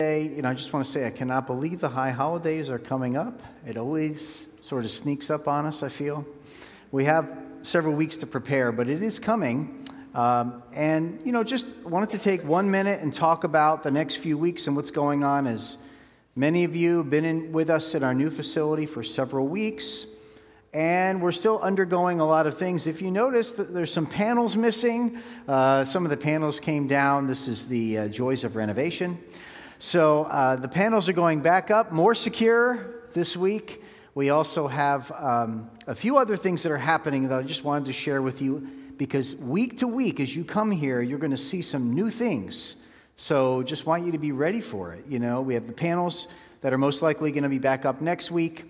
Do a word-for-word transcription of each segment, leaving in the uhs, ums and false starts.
You know, I just want to say I cannot believe the high holidays are coming up. It always sort of sneaks up on us, I feel. We have several weeks to prepare, but it is coming. Um, and, you know, just wanted to take one minute and talk about the next few weeks and what's going on, as many of you have been in with us at our new facility for several weeks. And we're still undergoing a lot of things. If you notice, that there's some panels missing. Uh, some of the panels came down. This is the uh, joys of renovation. So uh, the panels are going back up, more secure this week. We also have um, a few other things that are happening that I just wanted to share with you, because week to week, as you come here, you're going to see some new things. So just want you to be ready for it. You know, we have the panels that are most likely going to be back up next week.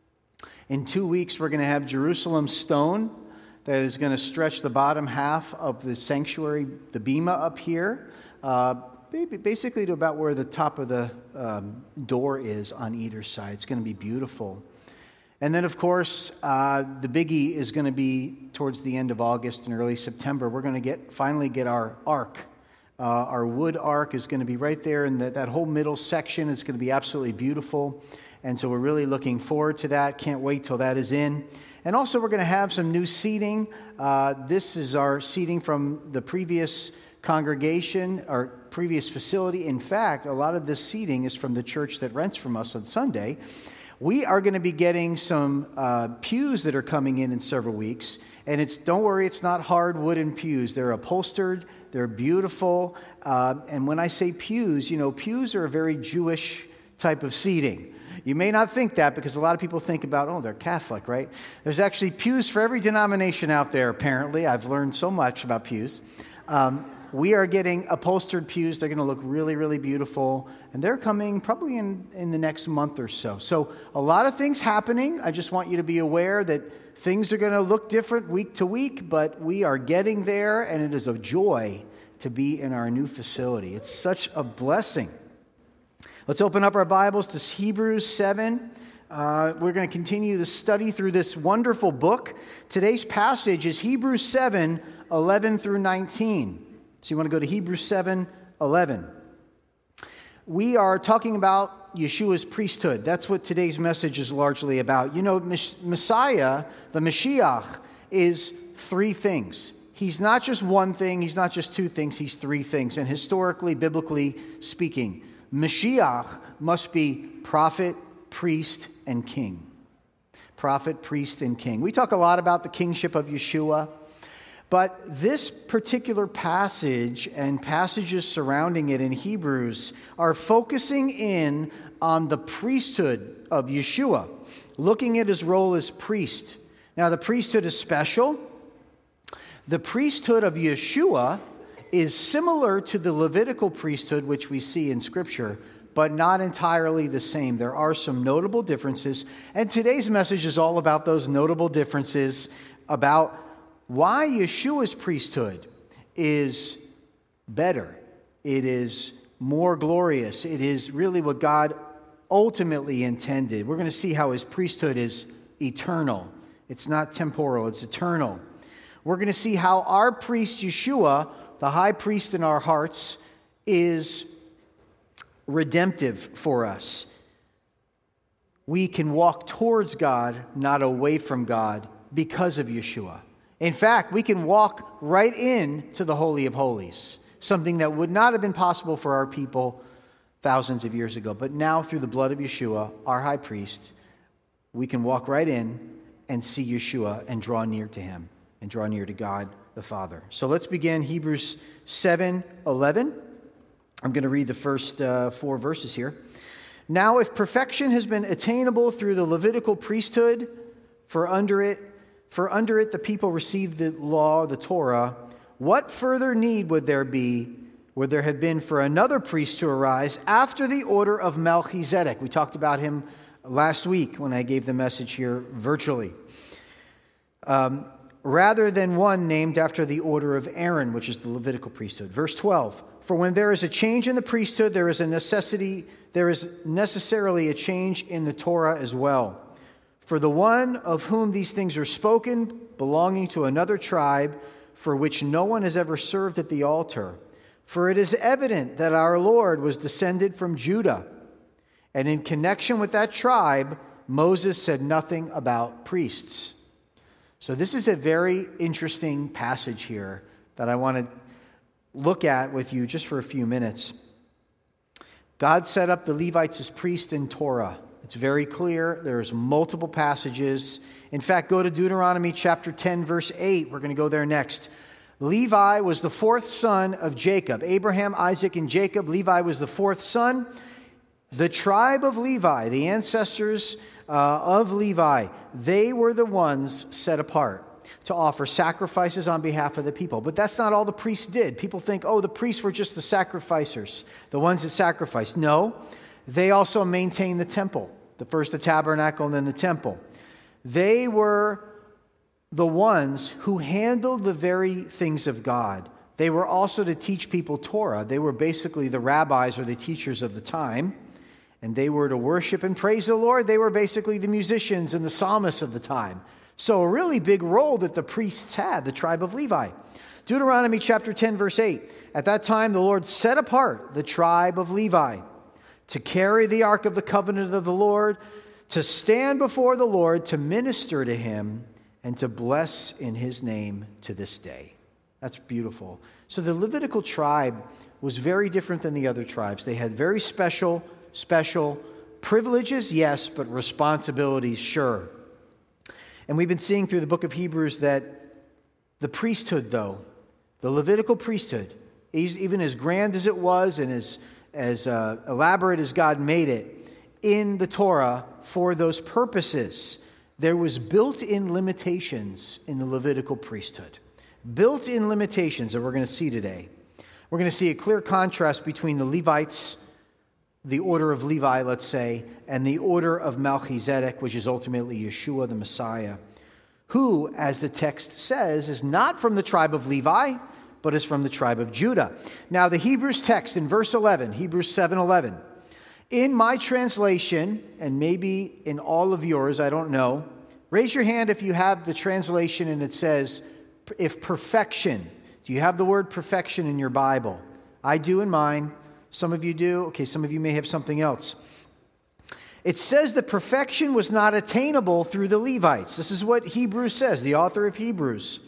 In two weeks, we're going to have Jerusalem stone that is going to stretch the bottom half of the sanctuary, the bema up here, uh, basically to about where the top of the um, door is on either side. It's going to be beautiful. And then, of course, uh, the biggie is going to be towards the end of August and early September. We're going to get finally get our ark. Uh, our wood ark is going to be right there, and that, that whole middle section is going to be absolutely beautiful. And so we're really looking forward to that. Can't wait till that is in. And also, we're going to have some new seating. Uh, this is our seating from the previous congregation, our previous facility. In fact, a lot of this seating is from the church that rents from us on Sunday. We are going to be getting some uh, pews that are coming in in several weeks. And it's don't worry, it's not hard wooden pews. They're upholstered. They're beautiful. Uh, and when I say pews, you know, pews are a very Jewish type of seating. You may not think that, because a lot of people think about, oh, they're Catholic, right? There's actually pews for every denomination out there, apparently. I've learned so much about pews. Um, we are getting upholstered pews. They're going to look really, really beautiful. And they're coming probably in, in the next month or so. So a lot of things happening. I just want you to be aware that things are going to look different week to week, but we are getting there, and it is a joy to be in our new facility. It's such a blessing. Let's open up our Bibles to Hebrews seven. Uh, we're going to continue the study through this wonderful book. Today's passage is Hebrews seven, eleven through nineteen. So you want to go to Hebrews seven, eleven. We are talking about Yeshua's priesthood. That's what today's message is largely about. You know, Messiah, the Mashiach, is three things. He's not just one thing. He's not just two things. He's three things. And historically, biblically speaking, Mashiach must be prophet, priest, and king. Prophet, priest, and king. We talk a lot about the kingship of Yeshua, but this particular passage and passages surrounding it in Hebrews are focusing in on the priesthood of Yeshua, looking at his role as priest. Now, the priesthood is special. The priesthood of Yeshua is similar to the Levitical priesthood, which we see in Scripture, but not entirely the same. There are some notable differences, and today's message is all about those notable differences, about why Yeshua's priesthood is better. It is more glorious. It is really what God ultimately intended. We're going to see how his priesthood is eternal. It's not temporal, it's eternal. We're going to see how our priest Yeshua, the high priest in our hearts, is redemptive for us. We can walk towards God, not away from God, because of Yeshua. In fact, we can walk right into the Holy of Holies, something that would not have been possible for our people thousands of years ago. But now, through the blood of Yeshua, our high priest, we can walk right in and see Yeshua and draw near to him and draw near to God the Father. So let's begin Hebrews seven eleven. I'm going to read the first uh, four verses here. Now, if perfection has been attainable through the Levitical priesthood, for under it, for under it the people received the law, the Torah, what further need would there be, would there have been for another priest to arise after the order of Melchizedek? We talked about him last week when I gave the message here virtually. Um, rather than one named after the order of Aaron, which is the Levitical priesthood. Verse twelve, for when there is a change in the priesthood, there is a necessity, there is necessarily a change in the Torah as well. For the one of whom these things are spoken, belonging to another tribe, for which no one has ever served at the altar. For it is evident that our Lord was descended from Judah, and in connection with that tribe, Moses said nothing about priests. So this is a very interesting passage here that I want to look at with you just for a few minutes. God set up the Levites as priests in Torah. It's very clear. There's multiple passages. In fact, go to Deuteronomy chapter ten, verse eight. We're going to go there next. Levi was the fourth son of Jacob. Abraham, Isaac, and Jacob. Levi was the fourth son. The tribe of Levi, the ancestors uh, of Levi, they were the ones set apart to offer sacrifices on behalf of the people. But that's not all the priests did. People think, oh, the priests were just the sacrificers, the ones that sacrificed. No, they also maintained the temple. The first the tabernacle and then the temple. They were the ones who handled the very things of God. They were also to teach people Torah. They were basically the rabbis or the teachers of the time. And they were to worship and praise the Lord. They were basically the musicians and the psalmists of the time. So a really big role that the priests had, the tribe of Levi. Deuteronomy chapter ten, verse eight. At that time, the Lord set apart the tribe of Levi to carry the ark of the covenant of the Lord, to stand before the Lord, to minister to him, and to bless in his name to this day. That's beautiful. So the Levitical tribe was very different than the other tribes. They had very special, special privileges, yes, but responsibilities, sure. And we've been seeing through the book of Hebrews that the priesthood, though, the Levitical priesthood, even as grand as it was and as, as uh, elaborate as God made it in the Torah for those purposes, there was built-in limitations in the Levitical priesthood. Built-in limitations that we're going to see today. We're going to see a clear contrast between the Levites, the order of Levi, let's say, and the order of Melchizedek, which is ultimately Yeshua, the Messiah, who, as the text says, is not from the tribe of Levi, but is from the tribe of Judah. Now, the Hebrews text in verse eleven, Hebrews seven eleven, in my translation, and maybe in all of yours, I don't know, raise your hand if you have the translation and it says, if perfection. Do you have the word perfection in your Bible? I do in mine. Some of you do. Okay, some of you may have something else. It says that perfection was not attainable through the Levites. This is what Hebrews says, the author of Hebrews.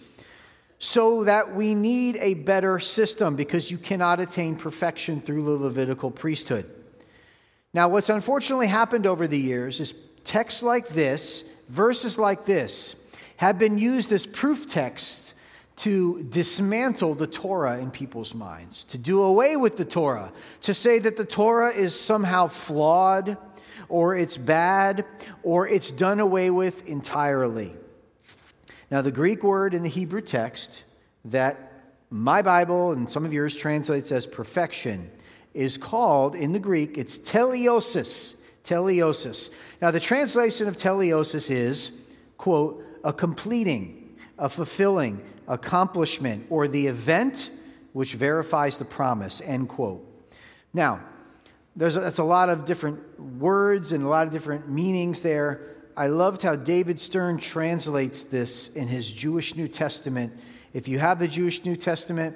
So that we need a better system because you cannot attain perfection through the Levitical priesthood. Now, what's unfortunately happened over the years is texts like this, verses like this, have been used as proof texts to dismantle the Torah in people's minds, to do away with the Torah, to say that the Torah is somehow flawed, or it's bad, or it's done away with entirely. Now, the Greek word in the Hebrew text that my Bible and some of yours translates as perfection is called, in the Greek, it's teleiosis. Teleiosis. Now, the translation of teleiosis is, quote, a completing, a fulfilling, accomplishment, or the event which verifies the promise, end quote. Now, there's a, that's a lot of different words and a lot of different meanings there. I loved how David Stern translates this in his Jewish New Testament. If you have the Jewish New Testament,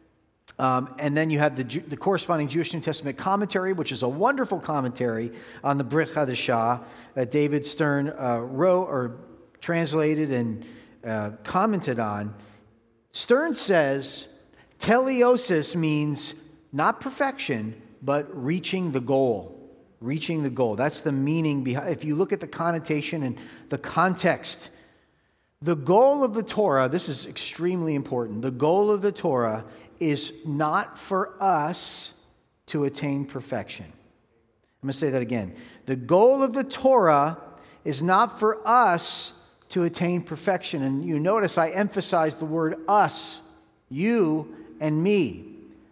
um, and then you have the, the corresponding Jewish New Testament commentary, which is a wonderful commentary on the Brit Hadashah that David Stern uh, wrote or translated and uh, commented on. Stern says, teleiosis means not perfection, but reaching the goal. Reaching the goal. That's the meaning behind. If you look at the connotation and the context, the goal of the Torah, this is extremely important. The goal of the Torah is not for us to attain perfection. I'm going to say that again. The goal of the Torah is not for us to attain perfection. And you notice I emphasize the word us, you and me.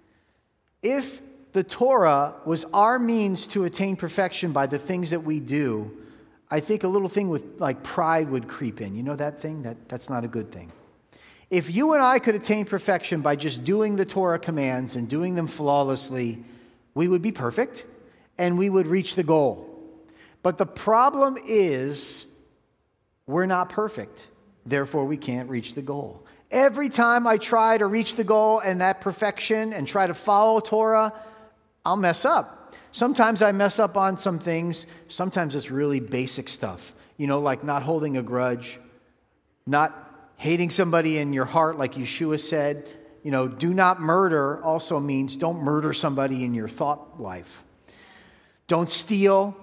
If the Torah was our means to attain perfection by the things that we do, I think a little thing with like pride would creep in. You know that thing? That, that's not a good thing. If you and I could attain perfection by just doing the Torah commands and doing them flawlessly, we would be perfect and we would reach the goal. But the problem is we're not perfect. Therefore, we can't reach the goal. Every time I try to reach the goal and that perfection and try to follow Torah, I'll mess up. Sometimes I mess up on some things. Sometimes it's really basic stuff. You know, like not holding a grudge, not hating somebody in your heart like Yeshua said. You know, do not murder also means don't murder somebody in your thought life. Don't steal.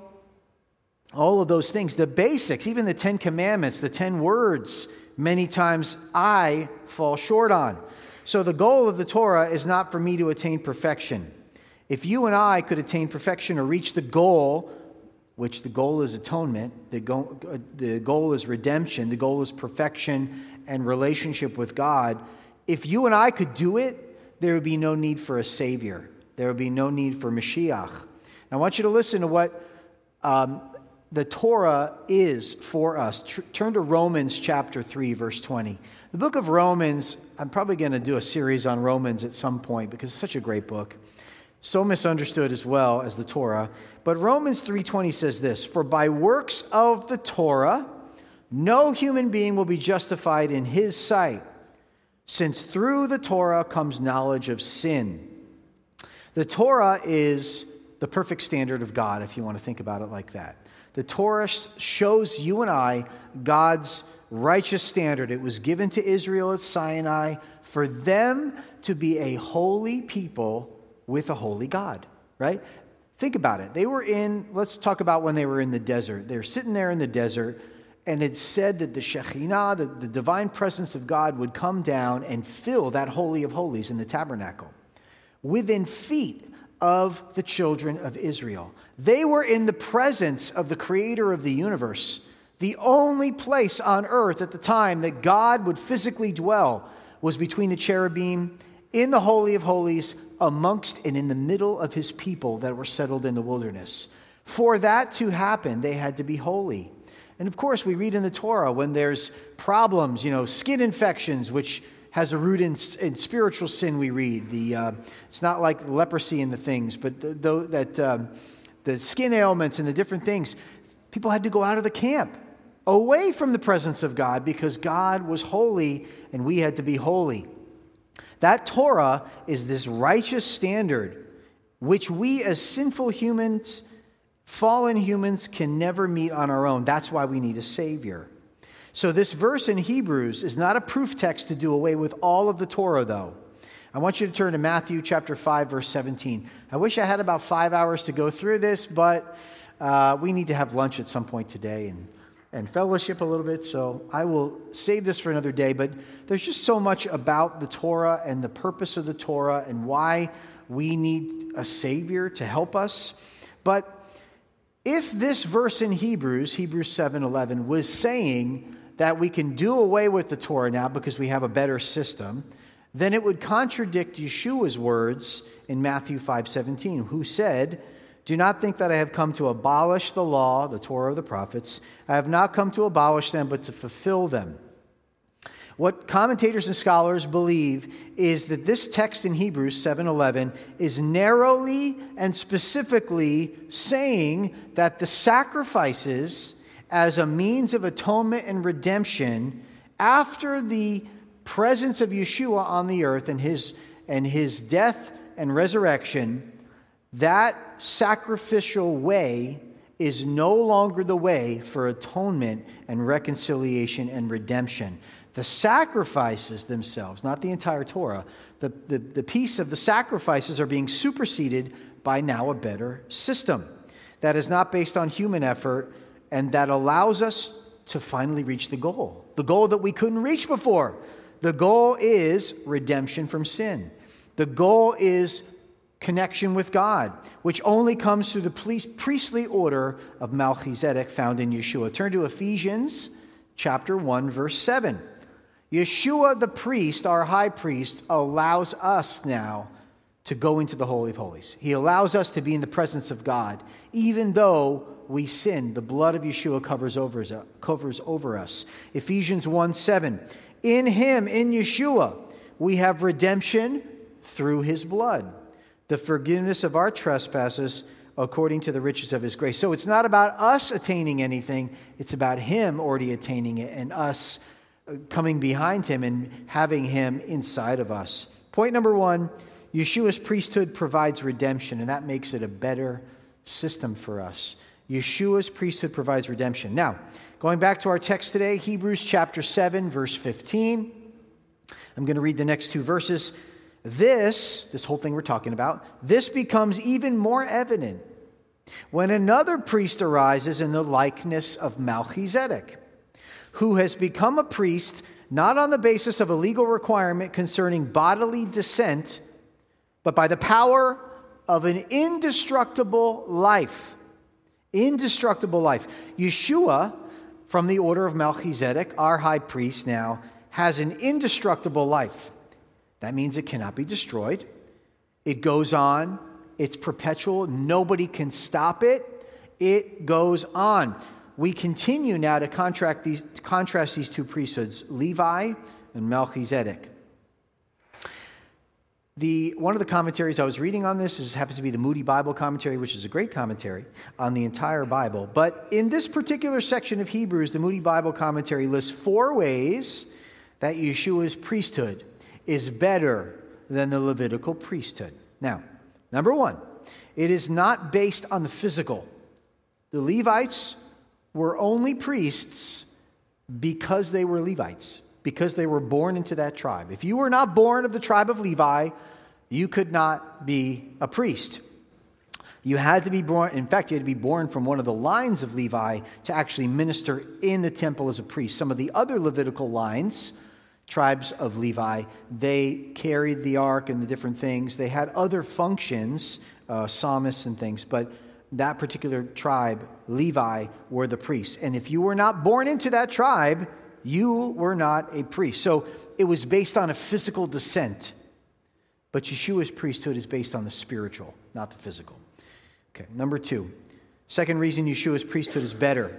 All of those things, the basics, even the Ten Commandments, the ten words, many times I fall short on. So the goal of the Torah is not for me to attain perfection. If you and I could attain perfection or reach the goal, which the goal is atonement, the goal, the goal is redemption, the goal is perfection and relationship with God. If you and I could do it, there would be no need for a Savior. There would be no need for Mashiach. Now, I want you to listen to what um, the Torah is for us. Tr- turn to Romans chapter three, verse twenty. The book of Romans, I'm probably going to do a series on Romans at some point because it's such a great book. So misunderstood as well as the Torah. But Romans three twenty says this, "For by works of the Torah, no human being will be justified in his sight, since through the Torah comes knowledge of sin." The Torah is the perfect standard of God, if you want to think about it like that. The Torah shows you and I God's righteous standard. It was given to Israel at Sinai for them to be a holy people with a holy God, right? Think about it. They were in, let's talk about when they were in the desert. They were sitting there in the desert, and it said that the Shekhinah, the, the divine presence of God, would come down and fill that Holy of Holies in the tabernacle within feet of the children of Israel. They were in the presence of the creator of the universe. The only place on earth at the time that God would physically dwell was between the cherubim in the Holy of Holies, amongst and in the middle of his people that were settled in the wilderness. For that to happen, they had to be holy. And of course, we read in the Torah when there's problems, you know, skin infections, which has a root in, in spiritual sin, we read. The uh, It's not like leprosy and the things, but the, the, that um, the skin ailments and the different things, people had to go out of the camp, away from the presence of God, because God was holy and we had to be holy. That Torah is this righteous standard which we as sinful humans, fallen humans, can never meet on our own. That's why we need a Savior. So this verse in Hebrews is not a proof text to do away with all of the Torah, though. I want you to turn to Matthew chapter five, verse seventeen. I wish I had about five hours to go through this, but uh, we need to have lunch at some point today and, and fellowship a little bit, so I will save this for another day. But there's just so much about the Torah and the purpose of the Torah and why we need a Savior to help us. But if this verse in Hebrews, Hebrews seven eleven, was saying that we can do away with the Torah now because we have a better system, then it would contradict Yeshua's words in Matthew five seventeen, who said, "Do not think that I have come to abolish the law," the Torah of the prophets. "I have not come to abolish them, but to fulfill them." What commentators and scholars believe is that this text in Hebrews seven eleven is narrowly and specifically saying that the sacrifices as a means of atonement and redemption after the presence of Yeshua on the earth and his, and his death and resurrection, that sacrificial way is no longer the way for atonement and reconciliation and redemption. The sacrifices themselves, not the entire Torah, the, the, the piece of the sacrifices are being superseded by now a better system that is not based on human effort and that allows us to finally reach the goal, the goal that we couldn't reach before. The goal is redemption from sin. The goal is connection with God, which only comes through the priestly order of Melchizedek found in Yeshua. Turn to Ephesians chapter one, verse seven. Yeshua, the priest, our high priest, allows us now to go into the Holy of Holies. He allows us to be in the presence of God, even though we sin. The blood of Yeshua covers over us. Covers over us. Ephesians one seven. In him, in Yeshua, we have redemption through his blood, the forgiveness of our trespasses according to the riches of his grace. So it's not about us attaining anything. It's about him already attaining it and us coming behind him and having him inside of us. Point number one, Yeshua's priesthood provides redemption, and that makes it a better system for us. Yeshua's priesthood provides redemption. Now, going back to our text today, Hebrews chapter seven, verse fifteen. I'm going to read the next two verses. This, this whole thing we're talking about, this becomes even more evident when another priest arises in the likeness of Melchizedek, who has become a priest not on the basis of a legal requirement concerning bodily descent, but by the power of an indestructible life. Indestructible life. Yeshua, from the order of Melchizedek, our high priest now, has an indestructible life. That means it cannot be destroyed. It goes on. It's perpetual. Nobody can stop it. It goes on. We continue now to contract these, contrast these two priesthoods, Levi and Melchizedek. The, one of the commentaries I was reading on this is, happens to be the Moody Bible commentary, which is a great commentary on the entire Bible. But in this particular section of Hebrews, the Moody Bible commentary lists four ways that Yeshua's priesthood is better than the Levitical priesthood. Now, number one, it is not based on the physical. The Levites were only priests because they were Levites, because they were born into that tribe. If you were not born of the tribe of Levi, you could not be a priest. You had to be born, in fact, you had to be born from one of the lines of Levi to actually minister in the temple as a priest. Some of the other Levitical lines, tribes of Levi, they carried the ark and the different things. They had other functions, uh, psalmists and things, but that particular tribe, Levi, were the priests. And if you were not born into that tribe, you were not a priest. So it was based on a physical descent. But Yeshua's priesthood is based on the spiritual, not the physical. Okay, number two. Second reason Yeshua's priesthood is better.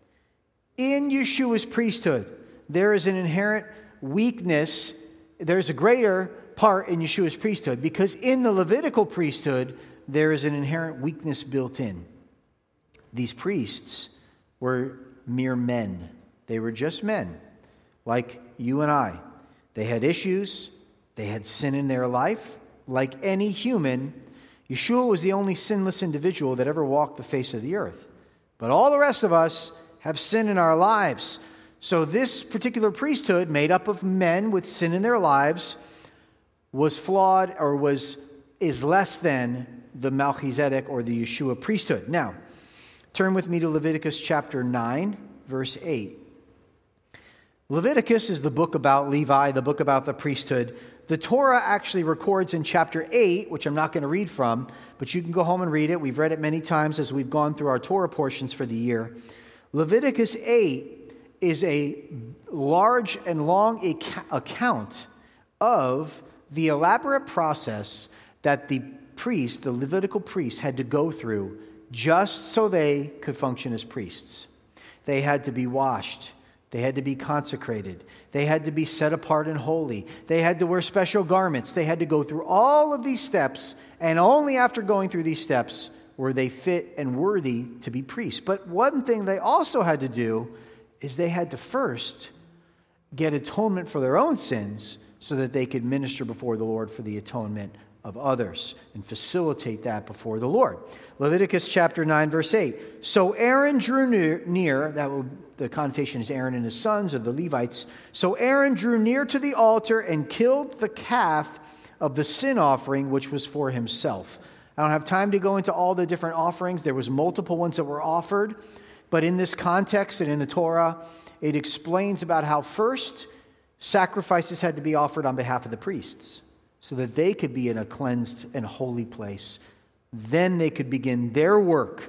In Yeshua's priesthood, there is an inherent weakness. There is a greater part in Yeshua's priesthood because in the Levitical priesthood, there is an inherent weakness built in. These priests were mere men. They were just men, like you and I. They had issues. They had sin in their life. Like any human, Yeshua was the only sinless individual that ever walked the face of the earth. But all the rest of us have sin in our lives. So this particular priesthood, made up of men with sin in their lives, was flawed or was is less than the Melchizedek or the Yeshua priesthood. Now, turn with me to Leviticus chapter nine, verse eight. Leviticus is the book about Levi, the book about the priesthood. The Torah actually records in chapter eight, which I'm not going to read from, but you can go home and read it. We've read it many times as we've gone through our Torah portions for the year. Leviticus eight is a large and long account of the elaborate process that the priest, the Levitical priest, had to go through just so they could function as priests. They had to be washed. They had to be consecrated. They had to be set apart and holy. They had to wear special garments. They had to go through all of these steps, and only after going through these steps were they fit and worthy to be priests. But one thing they also had to do is they had to first get atonement for their own sins so that they could minister before the Lord for the atonement of others and facilitate that before the Lord. Leviticus chapter nine, verse eight. So Aaron drew near, near that will, the connotation is Aaron and his sons, or the Levites. So Aaron drew near to the altar and killed the calf of the sin offering, which was for himself. I don't have time to go into all the different offerings. There was multiple ones that were offered. But in this context and in the Torah, it explains about how first sacrifices had to be offered on behalf of the priests, so that they could be in a cleansed and holy place. Then they could begin their work.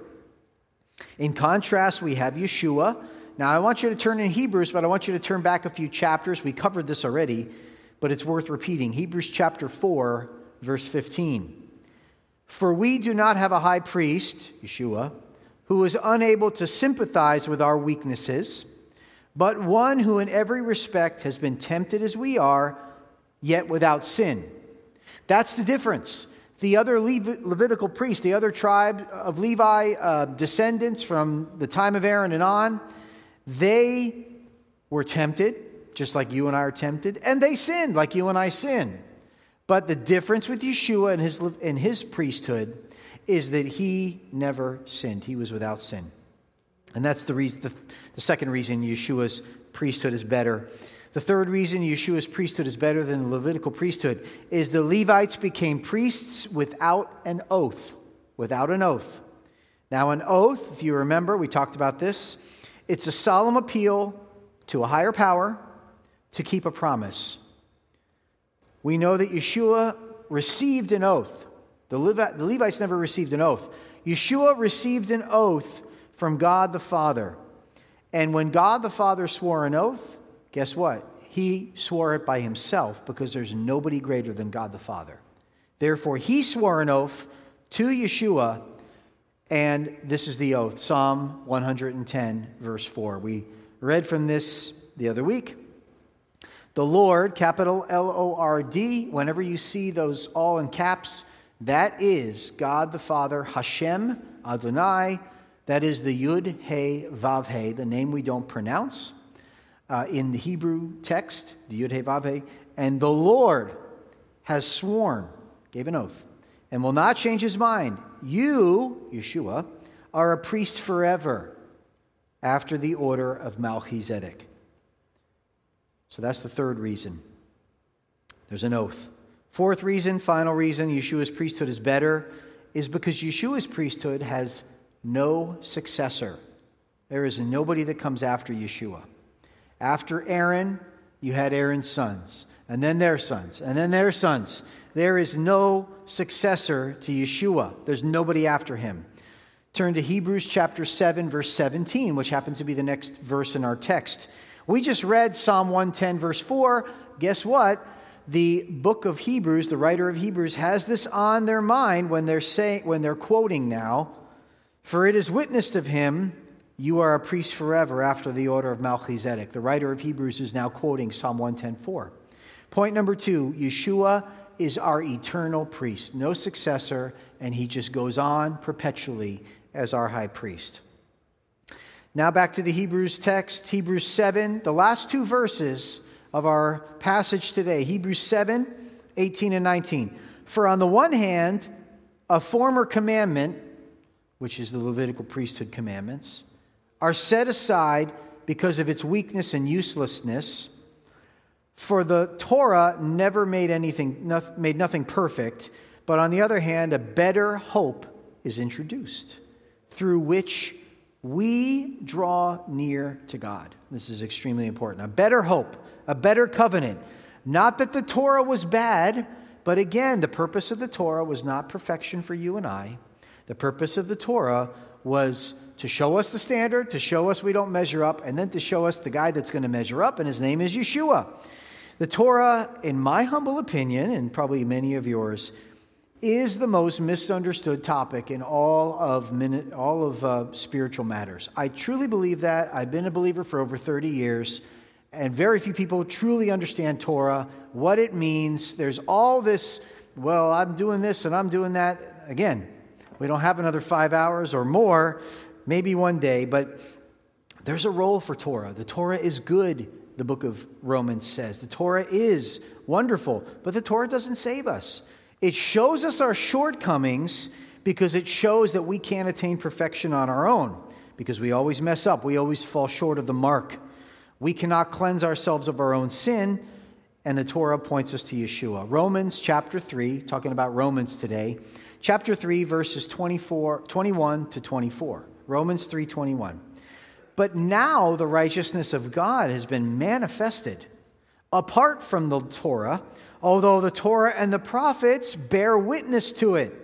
In contrast, we have Yeshua. Now, I want you to turn in Hebrews, but I want you to turn back a few chapters. We covered this already, but it's worth repeating. Hebrews chapter four, verse fifteen. For we do not have a high priest, Yeshua, who is unable to sympathize with our weaknesses, but one who in every respect has been tempted as we are, yet without sin. That's the difference. The other Levitical priests, the other tribe of Levi, uh, descendants from the time of Aaron and on, they were tempted. just like you and I are tempted, and they sinned like you and I sin. But the difference with Yeshua and his, and his priesthood is that he never sinned. He was without sin. And that's the reason, the, the second reason Yeshua's priesthood is better. The third reason Yeshua's priesthood is better than the Levitical priesthood is the Levites became priests without an oath. Without an oath. Now, an oath, if you remember, we talked about this, it's a solemn appeal to a higher power to keep a promise. We know that Yeshua received an oath. The, Levi- the Levites never received an oath. Yeshua received an oath from God the Father. And when God the Father swore an oath, guess what? He swore it by himself because there's nobody greater than God the Father. Therefore, he swore an oath to Yeshua, and this is the oath. Psalm one hundred ten, verse four. We read from this the other week. The Lord, capital L O R D, whenever you see those all in caps, that is God the Father, Hashem, Adonai. That is the Yud, He, Vav, He, the name we don't pronounce uh, in the Hebrew text, the Yud, He, Vav, He. And the Lord has sworn, gave an oath, and will not change his mind. You, Yeshua, are a priest forever after the order of Melchizedek. So that's the third reason. There's an oath. Fourth reason, final reason, Yeshua's priesthood is better, is because Yeshua's priesthood has no successor. There is nobody that comes after Yeshua. After Aaron, you had Aaron's sons, and then their sons, and then their sons. There is no successor to Yeshua. There's nobody after him. Turn to Hebrews chapter seven, verse seventeen, which happens to be the next verse in our text. We just read Psalm one ten, verse four. Guess what? The book of Hebrews, the writer of Hebrews, has this on their mind when they're saying, when they're quoting now. For it is witnessed of him, you are a priest forever after the order of Melchizedek. The writer of Hebrews is now quoting Psalm one ten, four. Point number two, Yeshua is our eternal priest. No successor, and he just goes on perpetually as our high priest. Now back to the Hebrews text, Hebrews seven, the last two verses of our passage today, Hebrews seven, eighteen and nineteen. For on the one hand, a former commandment, which is the Levitical priesthood commandments, are set aside because of its weakness and uselessness. For the Torah never made anything, made nothing perfect, but on the other hand, a better hope is introduced, through which we draw near to God. This is extremely important. A better hope, a better covenant. Not that the Torah was bad, but again, the purpose of the Torah was not perfection for you and I. The purpose of the Torah was to show us the standard, to show us we don't measure up, and then to show us the guy that's going to measure up, and his name is Yeshua. The Torah, in my humble opinion, and probably many of yours, is the most misunderstood topic in all of all of uh, spiritual matters. I truly believe that. I've been a believer for over thirty years, and very few people truly understand Torah, what it means. There's all this, well, I'm doing this and I'm doing that. Again, we don't have another five hours or more, maybe one day, but there's a role for Torah. The Torah is good, the book of Romans says. The Torah is wonderful, but the Torah doesn't save us. It shows us our shortcomings because it shows that we can't attain perfection on our own, because we always mess up. We always fall short of the mark. We cannot cleanse ourselves of our own sin, and the Torah points us to Yeshua. Romans chapter three, talking about Romans today, chapter three, verses twenty-four, twenty-one to twenty-four. Romans three twenty-one. But now the righteousness of God has been manifested apart from the Torah, although the Torah and the prophets bear witness to it.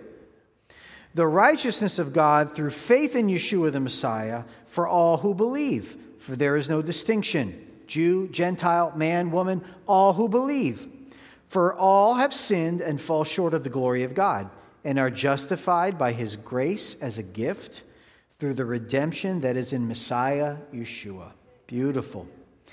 The righteousness of God through faith in Yeshua the Messiah for all who believe. For there is no distinction, Jew, Gentile, man, woman, all who believe. For all have sinned and fall short of the glory of God, and are justified by his grace as a gift through the redemption that is in Messiah Yeshua. Beautiful.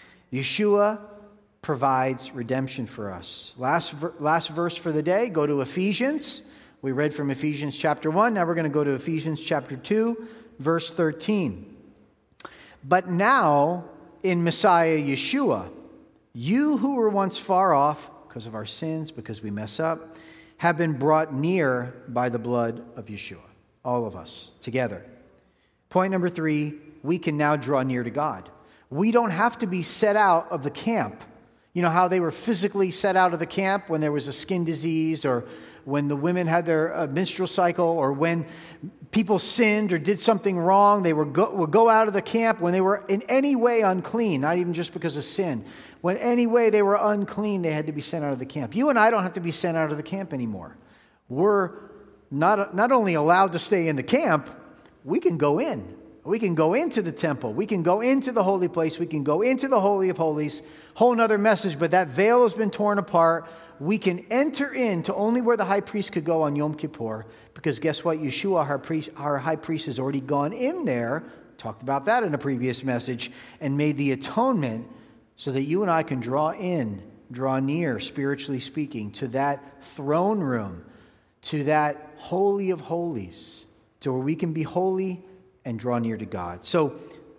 Yeshua provides redemption for us. Last, last verse for the day, go to Ephesians. We read from Ephesians chapter one. Now we're going to go to Ephesians chapter two, verse thirteen. But now, in Messiah Yeshua, You who were once far off because of our sins, because we mess up, have been brought near by the blood of Yeshua. All of us together. Point number three, we can now draw near to God. We don't have to be set out of the camp. You know how they were physically set out of the camp when there was a skin disease, or when the women had their uh, menstrual cycle, or when people sinned or did something wrong, they would go, would go out of the camp when they were in any way unclean, not even just because of sin. When any way they were unclean, they had to be sent out of the camp. You and I don't have to be sent out of the camp anymore. We're not, not only allowed to stay in the camp, we can go in. We can go into the temple. We can go into the holy place. We can go into the Holy of Holies. Whole nother message, but that veil has been torn apart. We can enter into only where the high priest could go on Yom Kippur, because guess what? Yeshua, our, priest, our high priest, has already gone in there, talked about that in a previous message, and made the atonement so that you and I can draw in, draw near, spiritually speaking, to that throne room, to that Holy of Holies, to where we can be holy and draw near to God. So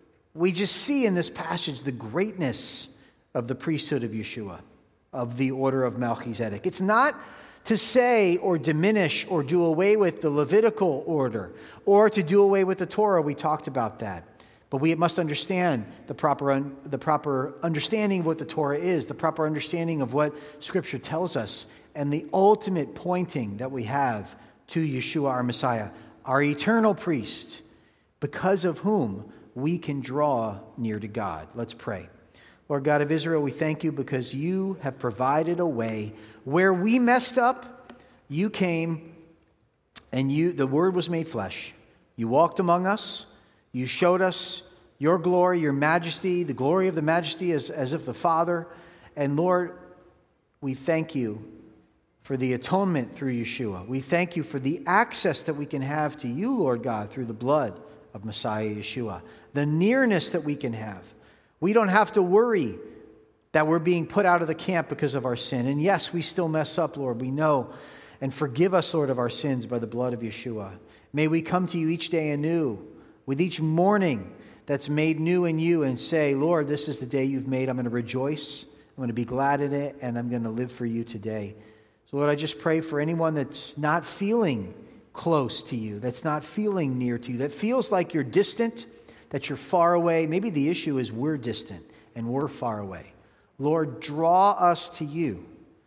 we just see in this passage the greatness of the priesthood of Yeshua, of the order of Melchizedek. It's not to say or diminish or do away with the Levitical order, or to do away with the Torah. We talked about that. But we must understand the proper, un, the proper understanding of what the Torah is, the proper understanding of what Scripture tells us, and the ultimate pointing that we have to Yeshua, our Messiah, our eternal priest, because of whom we can draw near to God. Let's pray. Lord God of Israel, we thank you because you have provided a way where we messed up. You came and you, the Word was made flesh. You walked among us. You showed us your glory, your majesty, the glory of the majesty as, as of the Father. And Lord, we thank you for the atonement through Yeshua. We thank you for the access that we can have to you, Lord God, through the blood of Messiah Yeshua. The nearness that we can have. We don't have to worry that we're being put out of the camp because of our sin. And yes, we still mess up, Lord. We know. And forgive us, Lord, of our sins by the blood of Yeshua. May we come to you each day anew, with each morning that's made new in you, and say, Lord, this is the day you've made. I'm going to rejoice. I'm going to be glad in it, and I'm going to live for you today. So, Lord, I just pray for anyone that's not feeling close to you, that's not feeling near to you, that feels like you're distant, that you're far away. Maybe the issue is we're distant and we're far away. Lord, draw us to you.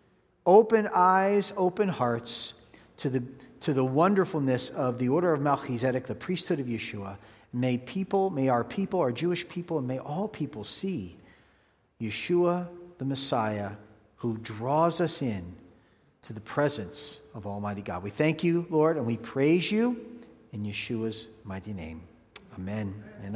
Open eyes, open hearts to the, to the wonderfulness of the order of Melchizedek, the priesthood of Yeshua. May people, may our people, our Jewish people, and may all people see Yeshua, the Messiah, who draws us in to the presence of Almighty God. We thank you, Lord, and we praise you in Yeshua's mighty name. Amen. And